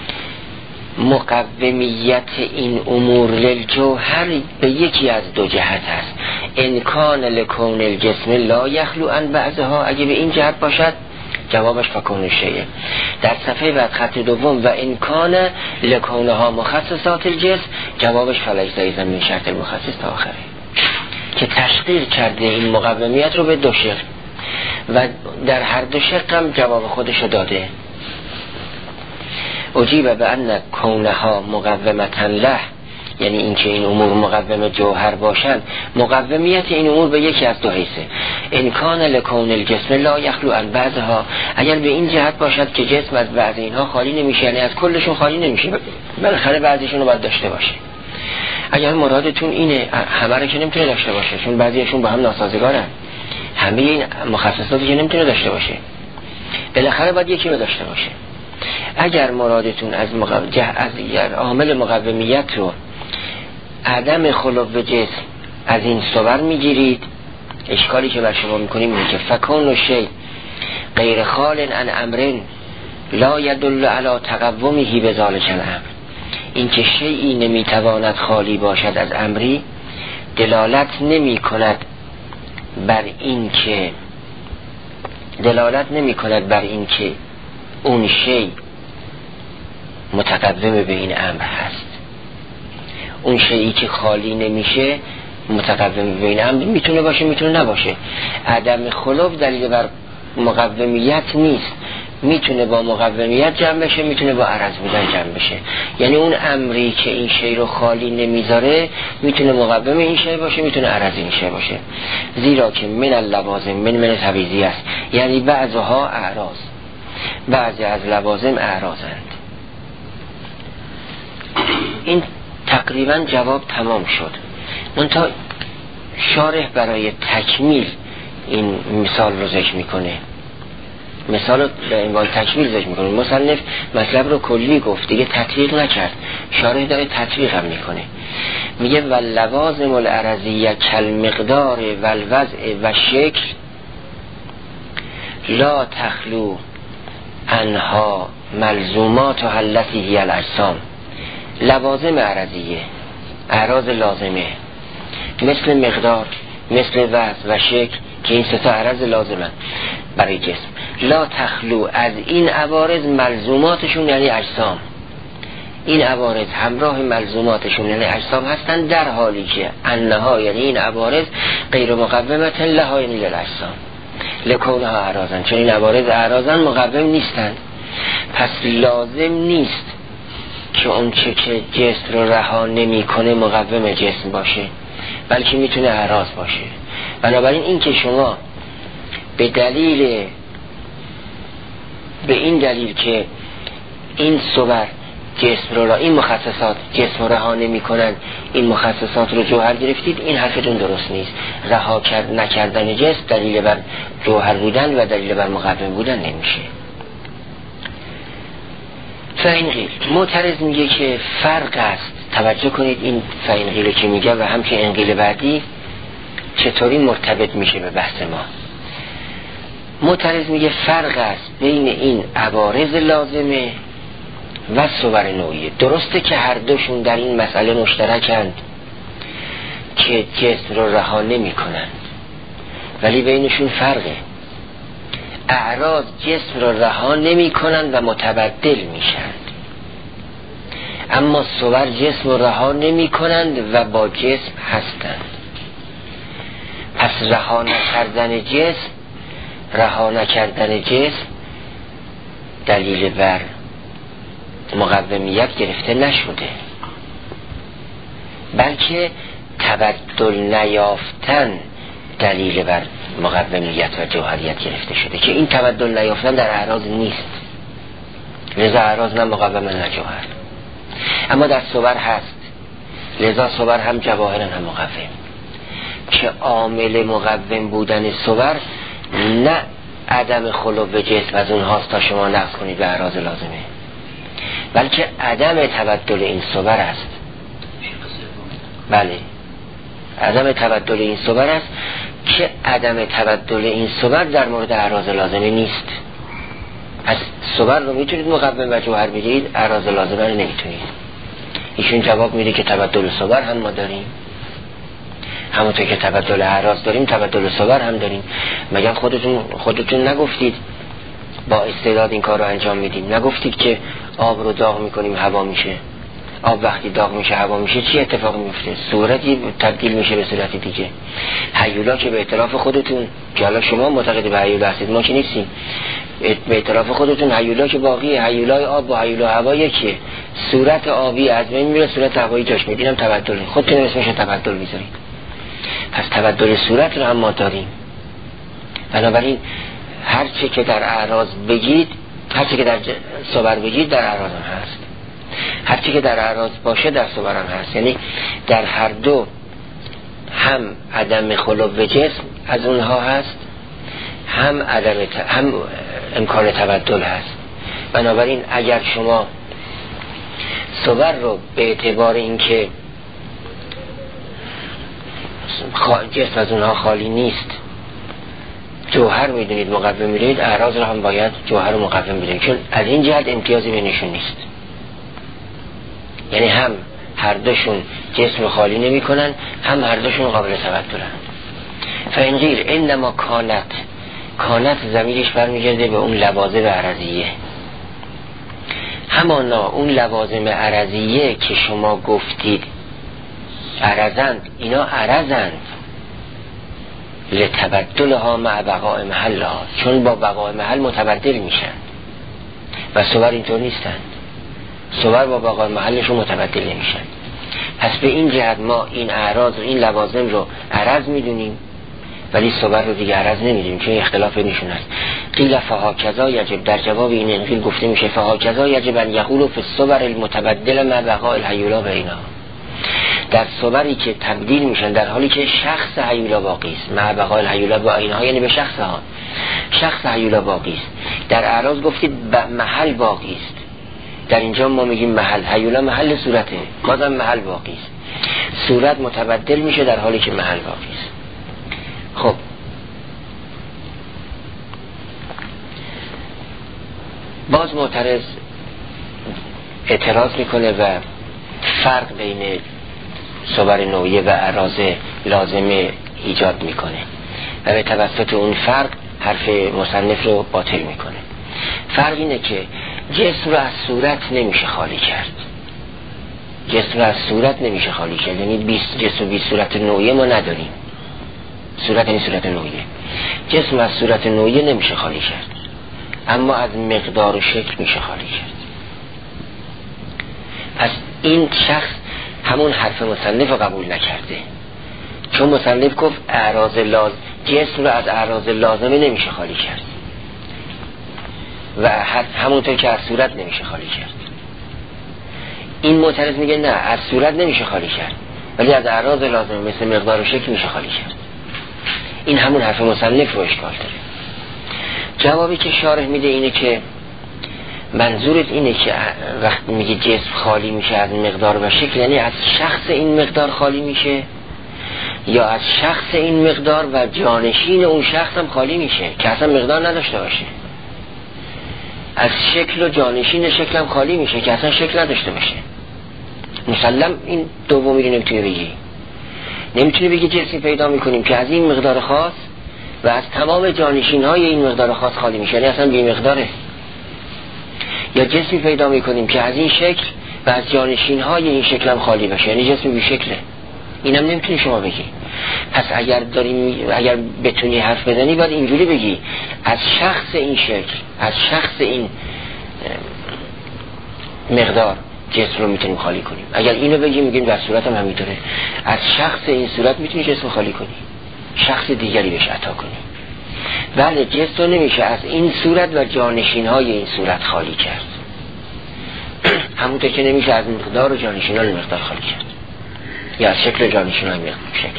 مقومیت این امور للجوهر به یکی از دو جهت هست. انکان لکون الجسم لا یخلو عن بعضها، اگه به این جهت باشد جوابش فکون شیء. در صفحه بعد خط دوم و انکان لکونها مخصصات الجسم، جوابش فلیس ایضا من شرط المخصص تا آخره، که تشقیق کرده این مقومیت رو به دو شق و در هر دو شق هم جواب خودش رو داده. اجیب به ان کونها مقومتا له، یعنی اینکه این امور مقوم جوهر باشند، مقومیت این امور به یکی از دو حیثه. انکان لکون الجسم لا یخلو عن بعضها، اگر به این جهت باشد که جسم از بعض اینها خالی نمیشه، یعنی از کلشون خالی نمیشه، بالاخره بعضیشون رو باید داشته باشه. اگر مرادتون اینه همه رو که نمیتونه داشته باشه، چون بعضیشون با هم ناسازگارن، همه این مخصصاتی که نمیتونه داشته باشه، بالاخره باید یکی رو داشته باشه. اگر مرادتون از عامل مقومیت رو عدم خلو جسم از این صور میگیرید، اشکالی که بر شما میکنیم اینه که فکون و شی غیر خال عن امرن لا یدل علی تقومه بذالک الامر، این که شیئی نمیتواند خالی باشد از امری دلالت نمی کند بر این که اون شی متقوم به این امر هست. اون شیئی که خالی نمیشه متقوم به این امر میتونه باشه میتونه نباشه. عدم خلو دلیل بر مقومیت نیست، میتونه با مقومیت جمع بشه، میتونه با عرض بودن جمع بشه. یعنی اون امری که این شی رو خالی نمیذاره میتونه مقوم این شی باشه، میتونه عرض این شی باشه. زیرا که من اللوازم من تبعیضی است، یعنی بعضها اعراض، بعضی از لوازم اعراضند. این تقریبا جواب تمام شد. منتها شارح برای تکمیل این مثال رو ذکر میکنه، مثال رو به عنوان تکمیل ذکر میکنه. مصنف مطلب رو کلی گفت دیگه تطبیق نکرد، شارح داره تطبیق هم میکنه. میگه واللوازم العرضیه کالمقدار والوضع و شکل لا تخلو انها ملزومات و حلتی هی الاجسام. لوازم عرضیه، اعراض لازمه، مثل مقدار، مثل وزن و شکل که این سه تا عرض لازمن برای جسم، لا تخلو از این عوارض ملزوماتشون یعنی اجسام. این عوارض همراه ملزوماتشون یعنی اجسام هستن، در حالی که انها یعنی این عوارض غیر مقومت لها یعنی للاجسام لکونها اعراضن، چون این عوارض اعراضن مقوم نیستن. پس لازم نیست که اون چه که جسم رو رها نمی کنه مقوم جسم باشه، بلکه میتونه اعراض باشه. بنابراین این که شما به این دلیل که این صور جسم رو این مخصصات جسم رو رها نمی کنن، این مخصصات رو جوهر گرفتید، این حرفتون درست نیست. رها نکردن جسم دلیل بر جوهر بودن و دلیل بر مقوم بودن نمیشه. فاینقیل معترض میگه که فرق است. توجه کنید این فاینقیل که میگه و هم که انقیل بعدی چطوری مرتبط میشه به بحث ما. معترض میگه فرق است بین این عوارض لازمه و صور نوعیه. درسته که هر دوشون در این مسئله مشترکند که جسم رو رها نمی کنند، ولی بینشون فرقه. اعراض جسم رو رها نمی کنند و متبدل میشند، اما صور جسم رو رها نمی کنند و با جسم هستند. پس رها نکردن جسم دلیل بر مقومیت گرفته نشده. بلکه تبدل نیافتن دلیل بر مقومیت و جوهریت گرفته شده که این تبدل نیافتن در اعراض نیست، لذا اعراض نه مقوم نه جوهر، اما در صور هست، لذا صور هم جواهر هم مقوم، که عامل مقوم بودن صور نه عدم خلو به جسم از اونهاست تا شما نقص کنید به اعراض لازمه، بلکه عدم تبدل این صور است. بله، عدم تبدل این صور است که عدم تبدل این صور در مورد اعراض لازمه نیست. از صور رو میتونید مقوم و جوهر بگیرید، اعراض لازمه رو نمیتونید. ایشون جواب میده که تبدل صور هم ما داریم، همونطور که تبدل اعراض داریم تبدل صور هم داریم. مگر خودتون نگفتید با استعداد این کار رو انجام میدیم؟ نگفتید که آب رو داغ میکنیم هوا میشه؟ آب وقتی داغ میشه هوا میشه چی اتفاق میفته؟ صورتی تبدیل میشه به صورت دیگه. هیولا که به اعتراف خودتون، که حالا شما معتقد به هیولا هستید، ما که نیستیم، به اعتراف خودتون هیولا که باقیه، هیولای آب با هیولا هوا یکیه، صورت آبی از بین میره، صورت هوایی جاش میاد، اینم تبدل، خودتون اسمش تبدل میذارید. پس تبدل صورت رو هم ما داریم. بنابراین هر چه که در اعراض بگید، هر چه که در صور بگید در اعراض هم هست، هر چه که در اعراض باشه در صور هم هست. یعنی در هر دو هم عدم خلو به جسم از اونها هست، هم امکان تبدل هست. بنابراین اگر شما صور رو به اعتبار اینکه جسم از اونها خالی نیست جوهر میدونید، مقوم میدونید، اعراض رو هم باید جوهر و مقوم بدونید، چون از این جهت امتیازی بینشون نیست. یعنی هم هر دوشون جسم خالی نمی کنن، هم هر دوشون قابل تبدلن. فإن قیل انما کانت ضمیرش برمیگرده به اون لوازم عرضیه، همانا اون لوازم عرضیه که شما گفتید عرضند، اینا عرضند لتبدلها مع بقاء محلها، چون با بقاء محل متبدل میشن و صور اینطور نیستند، صور با بقاء محلشون متبدل نمیشن. پس به این جهت ما این اعراض و این لوازم رو عرض میدونیم ولی صور رو دیگه عرض نمیدونیم، چون اختلاف بینشون هست. قیل فهاکذا یجب، در جواب این انقیل گفته میشه فهاکذا یجب ان یقول فی الصور المتبدل مع بقاء الهیولا بینها، در صوری که تبدیل میشن در حالی که شخص هیولا باقی است، مع بقاء الهیولا با اینها، یعنی به شخص ها، شخص هیولا باقی است. در اعراض گفتید محل باقی است، در اینجا ما میگیم محل، هیولا محل صورته، بازم محل باقی است، صورت متبدل میشه در حالی که محل باقی است. خب باز معترض اعتراض میکنه و فرق بین صور نوعیه و اعراض لازمه ایجاد میکنه و به توسط اون فرق حرف مصنف رو باطل میکنه. فرق اینه که جسم رو از صورت نمیشه خالی کرد، جسم رو از صورت نمیشه خالی کرد، یعنی جسم بی صورت نوعیه ما نداریم، صورت این صورت نوعیه، جسم از صورت نوعیه نمیشه خالی کرد، اما از مقدار و شکل میشه خالی کرد. پس این شخص همون حرف مصنف رو قبول نکرده، چون مصنف گفت جسم رو از اعراض لازمه نمیشه خالی کرد و همونطور که از صورت نمیشه خالی کرد. این معترض میگه نه، از صورت نمیشه خالی کرد ولی از اعراض لازمه مثل مقدار و شکل میشه خالی کرد. این همون حرف مصنف رو اشکال داره. جوابی که شارح میده اینه که منظورت اینه که وقتی میگه جسم خالی میشه از مقدار و شکل، یعنی از شخص این مقدار خالی میشه یا از شخص این مقدار و جانشین اون شخص هم خالی میشه که اصلا مقدار نداشته باشه، از شکل و جانشین شکل هم خالی میشه که اصلا شکل نداشته باشه. مسلم این دومی رو نمیتونه بگی جسمی پیدا میکنیم که از این مقدار خاص و از تمام جانشین های این مقدار خاص خالی میشه، یعنی اصلا بی مقداره، یا جسمی پیدا میکنیم که از این شکل و از جانشین های این شکل هم خالی باشه، یعنی جسمی بی شکله. اینم نمیتونی شما بگی. پس اگر بتونی حرف بزنی باید اینجوری بگی از شخص این شکل، از شخص این مقدار جسم رو میتونیم خالی کنیم. اگر اینو بگیم میگیم در صورت هم همینطوره، از شخص این صورت میتونی جسم خالی کنی، شخص دیگری بهش عطا کنی. بله جسم رو نمیشه از این صورت و جانشین های این صورت خالی کرد، همونطور که نمیشه از مقدار و جانشین های مقدار خالی کرد، یا از شکل جانشین های شکل.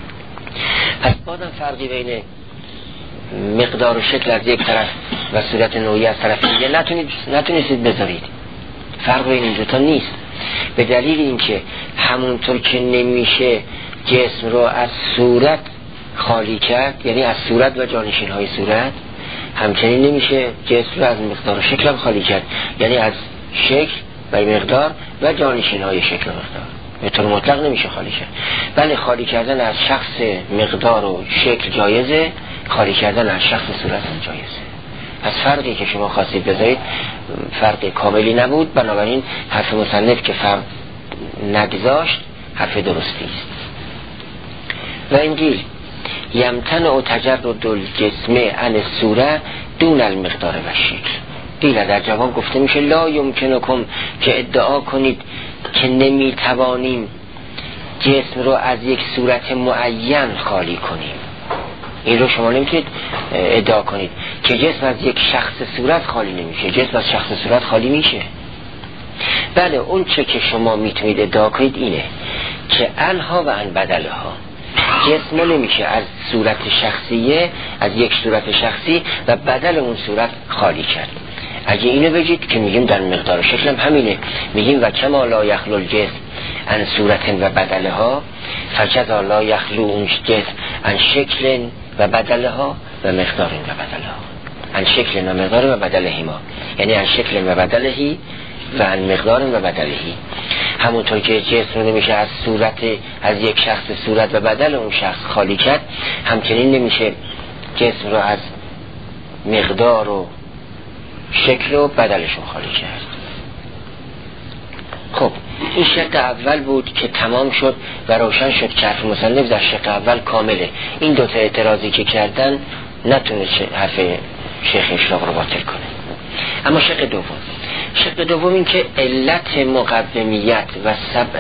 پس بازم فرقی بین مقدار و شکل از یک طرف و صورت نوعی از طرف دیگه نتونستید بذارید. فرق بین این دوتا نیست، به دلیل اینکه همونطور که نمیشه جسم رو از صورت خالی کرد، یعنی از صورت و جانشین های صورت، همچنین نمیشه جسم رو از مقدار و شکل هم خالی کرد، یعنی از شکل و مقدار و جانشین های شکل و مقدار. به طور مطلق نمیشه خالی کرد. بله خالی کردن از شخص مقدار و شکل جایزه، خالی کردن از شخص صورت هم جایزه. از فرقی که شما خواستید بذارید فرق کاملی نبود، بنابراین حرف مصنف که فرق نگذاشت حرف درستی است. و این قیل یمتنع تجرد الجسم عن الصوره دون المقدار و شکل. قیل در جواب گفته میشه لا یمکنکم که ادعا کنید که نمیتوانیم جسم رو از یک صورت معین خالی کنیم. این رو شما نمیتونید ادعا کنید که جسم از یک شخص صورت خالی نمیشه. جسم از شخص صورت خالی میشه. بله اون چه که شما میتونید ادعا کنید اینه که انها و ان بدلها، جسم نمیشه از صورت شخصیه، از یک صورت شخصی و بدل اون صورت خالی کرد. اگه اینو بگید که میگیم در مقدار و شکل هم همینه، میگیم و کما لا یخلو الجسم عن صورت و بدلها فکذا لا یخلو اون جسم عن شکل و بدلها و مقدار و بدلها. عن شکل و مقدار و بدلهما، یعنی عن شکل و بدلهی و عن مقدار و بدلهی. همونطور که جسم رو نمیشه از صورت، از یک شخص صورت و بدل اون شخص خالی کرد، همچنین نمیشه جسم رو از مقدار و شکل و بدلشون خالی کرد. خب این شق اول بود که تمام شد و روشن شد که حرف مصنف در شق اول کامله. این دوتا اعتراضی که کردن نتونه حرف شیخ اشراق رو باطل کنه. اما شق دوم این که علت مقومیت و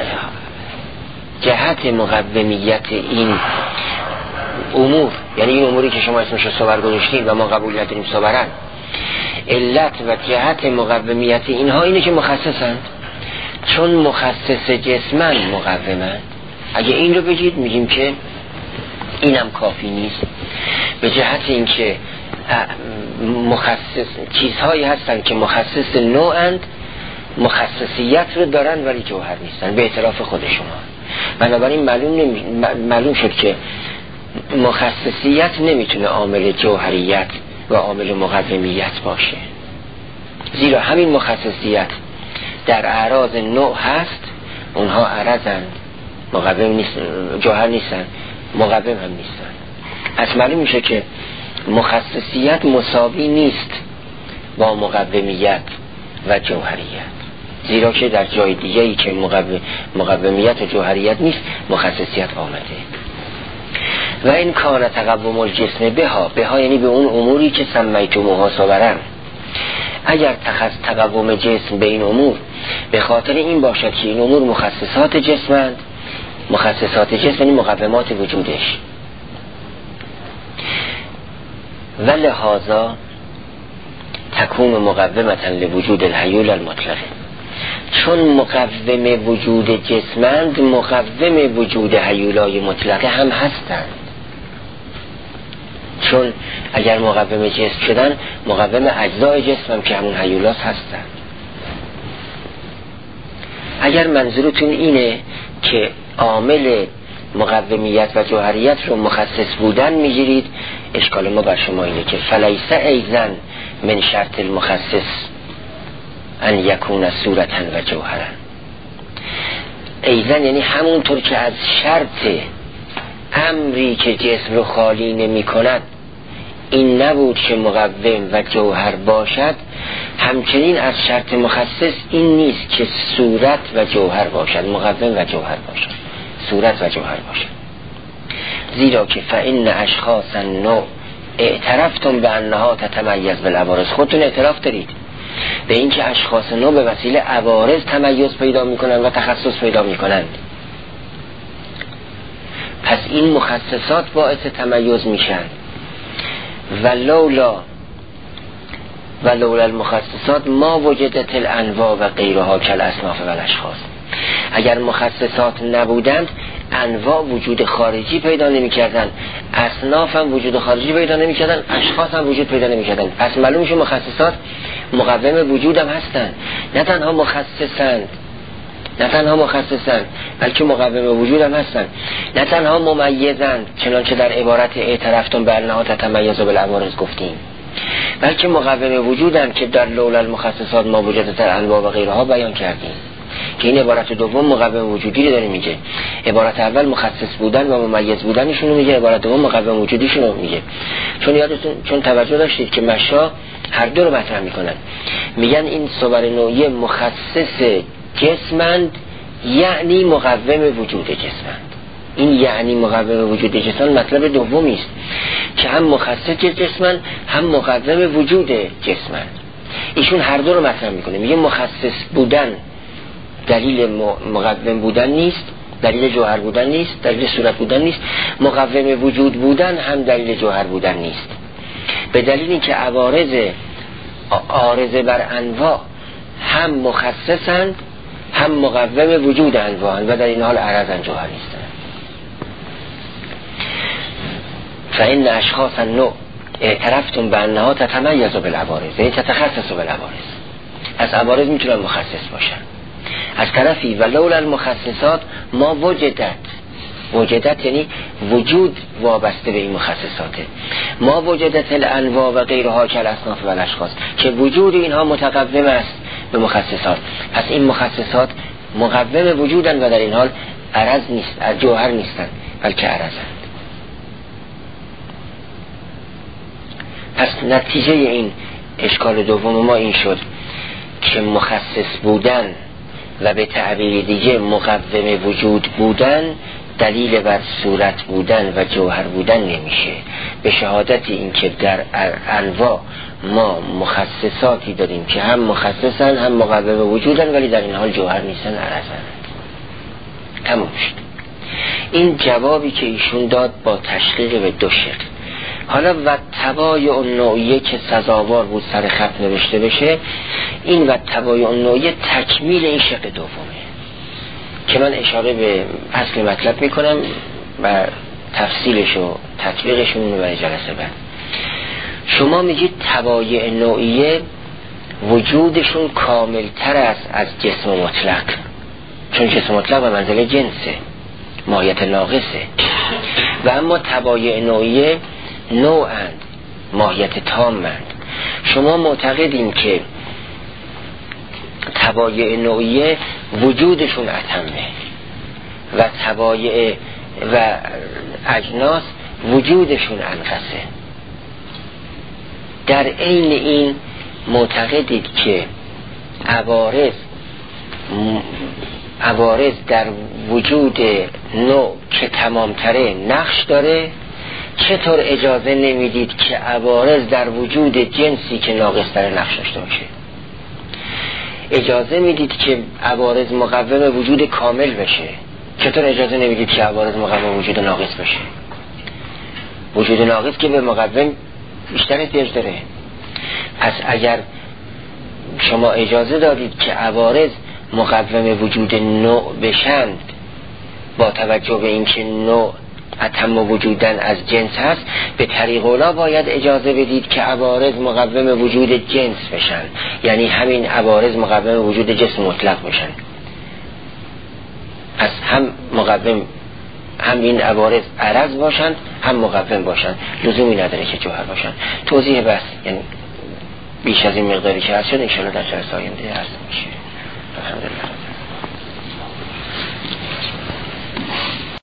جهت مقومیت این امور، یعنی این اموری که شما اسمش رو صبر گذاشتین و ما قبول نداریم صبرن، علت و جهت مقومیت اینها اینه که مخصصند، چون مخصص جسمن مقومند. اگه این رو بگید میگیم که اینم کافی نیست، به جهت اینکه مخصص چیزهایی هستن که مخصص نوعند، مخصصیت رو دارن ولی جوهر نیستن به اعتراف خود شما. بنابراین معلوم شد که مخصصیت نمیتونه عامل جوهریت و عامل مقومیت باشه، زیرا همین مخصصیت در اعراض نوع هست، اونها عرضند، مقوم نیستن، جوهر نیستن، مقوم هم نیستن. از معلوم میشه که مخصصیت مساوی نیست با مقومیت و جوهریت، زیرا که در جای دیگه‌ای که مقومیت و جوهریت نیست مخصصیت آمده. و این کان تقوم الجسم بها یعنی به اون اموری که سمیتموها صبرن. اگر تقوم جسم به این امور به خاطر این باشد که این امور مخصصات جسمند، مخصصات جسم یعنی مقومات وجودش، و لحاظا تکون مقومتا لوجود الحیول المطلق، چون مقوم وجود جسمند مقوم وجود حیولای مطلقه هم هستند. چون اگر مقوم جسم شدن، مقوم اجزای جسم هم که همون حیولاس هستند. اگر منظورتون اینه که عامل مقومیت و جوهریت رو مخصص بودن میگیرید، اشکال ما بر شما اینه که فلیس ایزن من شرط المخصص ان یکون صورتن و جوهرن. ایزن یعنی همونطور که از شرط امری که جسم رو خالی نمی کند این نبود که مقوم و جوهر باشد، همچنین از شرط مخصص این نیست که صورت و جوهر باشد، مقوم و جوهر باشد، صورت و جوهر باشد. زیرا که فإن اشخاص النوع اعترفتم به انها تتمیز بالعوارض، خودتون اعتراف دارید به اینکه اشخاص نو به وسیله عوارض تمیز پیدا میکنند و تخصص پیدا میکنند. پس این مخصصات باعث تمیز میشن. ولولا المخصصات ما وجدت الانواع و غیرها کالاصناف و الاشخاص. اگر مخصصات نبودند انواع وجود خارجی پیدا نمی‌کردند، اصناف هم وجود خارجی پیدا نمی‌کردند، اشخاص هم وجود پیدا نمی‌کردند. پس معلوم میشه مخصصات مقوم وجود هم هستند. نه تنها مخصصند بلکه مقوم وجود هم هستند. نه تنها ممیزند چنانچه در عبارت اعترفتم بأنها تتمیز بالعوارض گفتیم، بلکه مقوم وجودند که در لولا المخصصات ما وجدت الانواع و غیرها بیان کردیم که این عبارت دوم مقوم وجودی رو داره میگه. عبارت اول مخصص بودن و ممیز بودنشون رو میگه، عبارت دوم مقوم وجودیشون رو میگه. چون توجه داشتید که مشا هر دو رو مطرح میکنن، میگن این صور نوعی مخصص جسمند یعنی مقوم وجود جسمند. این یعنی مقوم وجود جسمند مطلب دومی است که هم مخصص جسمند هم مقوم وجود جسمند. ایشون هر دو رو مطرح میکنه. میگه مخصص بودن دلیل مقوم بودن نیست، دلیل جوهر بودن نیست، دلیل صورت بودن نیست. مقوم وجود بودن هم دلیل جوهر بودن نیست، به دلیل اینکه عارض بر انواع هم مخصصند هم مقوم وجود انواع و در این حال عرضن جوهر نیستند. فإن اشخاص النوع اعترفتم بأنها تتمیز بالعوارض یعنی تتخصص بالعوارض. از عوارض میتونن مخصص باشن. از طرفی ولولا المخصصات ما وجدت یعنی وجود وابسته به این مخصصاته. ما وجدت الانواع و غیرها کالاصناف و الاشخاص که وجود اینها متقوم است به مخصصات. پس این مخصصات مقوم وجودن و در این حال عرض نیست، جوهر نیستن بلکه عرضند. پس نتیجه این اشکال دوم ما این شد که مخصص بودن و به تعبیر دیگه مقوم وجود بودن دلیل بر صورت بودن و جوهر بودن نمیشه. به شهادت این که در انواع ما مخصصاتی داریم که هم مخصصن هم مقوم وجودن ولی در این حال جوهر نیستن، عرضن. تموم شد. این جوابی که ایشون داد با تشقیق به دو شکل. حالا و تبایع النوعیه که سزاوار بود سر خط نوشته بشه، این و تبایع النوعیه تکمیل این شق دومه که من اشاره به اصل مطلب میکنم و تفصیلش و تطبیقش رو برای جلسه بعد. شما میگید تبایع نوعیه وجودشون کامل تر است از جسم مطلق، چون جسم مطلق به منزله جنسه، ماهیت ناقصه، و اما تبایع نوعیه نوعند، ماهیت تامند. شما معتقدین که تبایع نوعیه وجودشون اتمه و تبایع و اجناس وجودشون انقصه. در عین این معتقدید که عوارض در وجود نوع که تمامتره نقش داره، چطور اجازه نمیدید که عوارض در وجود جنسی که ناقصتره نقش داشته باشه؟ اجازه میدید که عوارض مقوم وجود کامل بشه، چطور اجازه نمیدید که عوارض مقوم وجود ناقص بشه؟ وجود ناقص که به مقوم بیشتر احتیاج داره. پس اگر شما اجازه دادید که عوارض مقوم وجود نوع بشند با توجه به اینکه نوع اتم وجودن از جنس هست، به طریق اولا باید اجازه بدید که عوارض مقوم وجود جنس بشن، یعنی همین عوارض مقوم وجود جسم مطلق بشن. پس هم این عوارض عرض باشند هم مقوم باشند، لزومی نداره که جوهر باشند. توضیح بس یعنی بیش از این مقداری که هست شد، انشاءالله در جلسه آینده عرض میشه. الحمدلله.